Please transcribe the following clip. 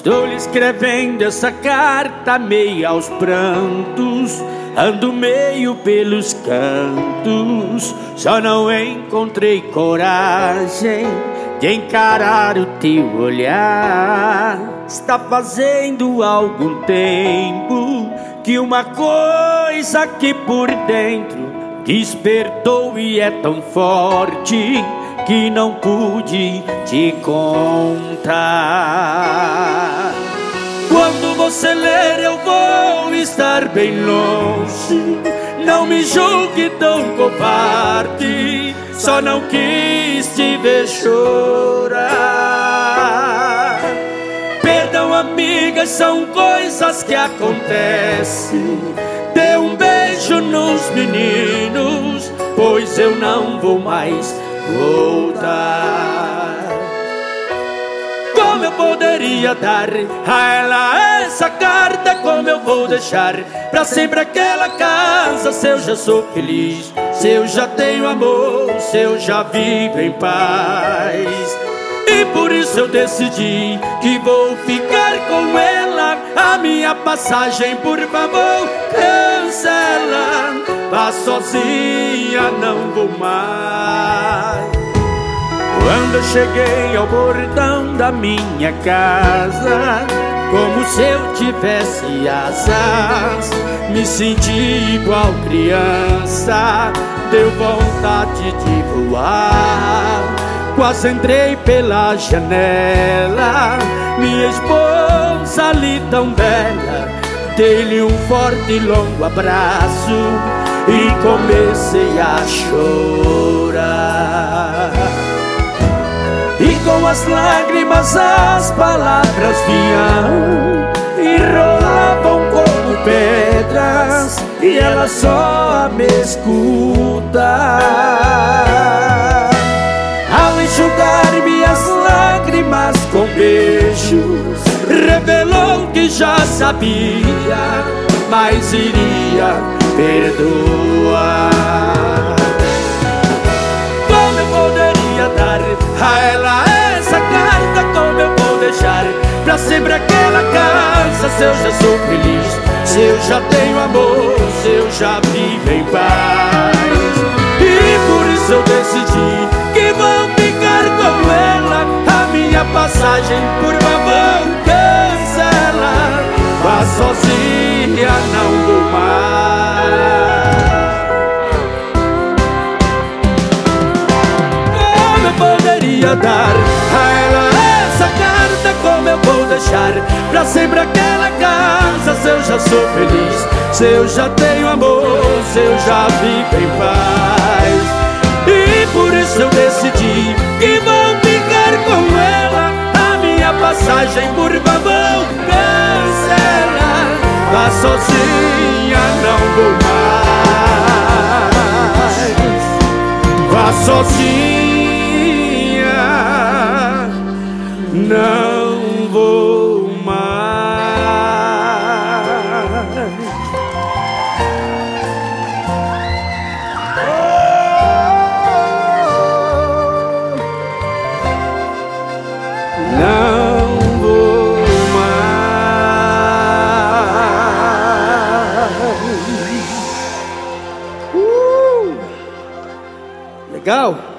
Estou lhe escrevendo essa carta meio aos prantos, ando meio pelos cantos, só não encontrei coragem de encarar o teu olhar. Está fazendo algum tempo que uma coisa aqui por dentro despertou e é tão forte que não pude te contar. Quando você ler eu vou estar bem longe, não me julgue tão covarde, só não quis te ver chorar. Perdão, amigas, são coisas que acontecem. Dê um beijo nos meninos, pois eu não vou mais voltar. Como eu poderia dar a ela essa carta? Como eu vou deixar pra sempre aquela casa? Se eu já sou feliz, se eu já tenho amor, se eu já vivo em paz. E por isso eu decidi que vou ficar com ela. A minha passagem, por favor, cancela. Vá sozinha, não vou mais. Quando eu cheguei ao portão da minha casa, como se eu tivesse asas, me senti igual criança, deu vontade de voar. Quase entrei pela janela, minha esposa ali tão bela, dei-lhe um forte e longo abraço e comecei a chorar. E com as lágrimas as palavras vinham e rolavam como pedras, e ela só me escuta. Ao enxugar minhas lágrimas com beijos, revelou que já sabia, mas iria perdoar. Como eu poderia dar a ela essa carta? Como eu vou deixar pra sempre aquela casa? Se eu já sou feliz, se eu já tenho amor, se eu já vivo em paz. E por isso eu decidi que vou ficar com ela. A minha passagem, por favor, cancela. Vá sozinha, não vou mais. Como eu poderia dar a ela essa carta? Como eu vou deixar pra sempre aquela casa? Se eu já sou feliz, se eu já tenho amor, se eu já vivo em paz. E por isso eu decidi que vou ficar com ela. A minha passagem, por favor, cancela. Vá sozinha, não vou mais. Vá sozinha, não vou mais. Não vou mais. Legal?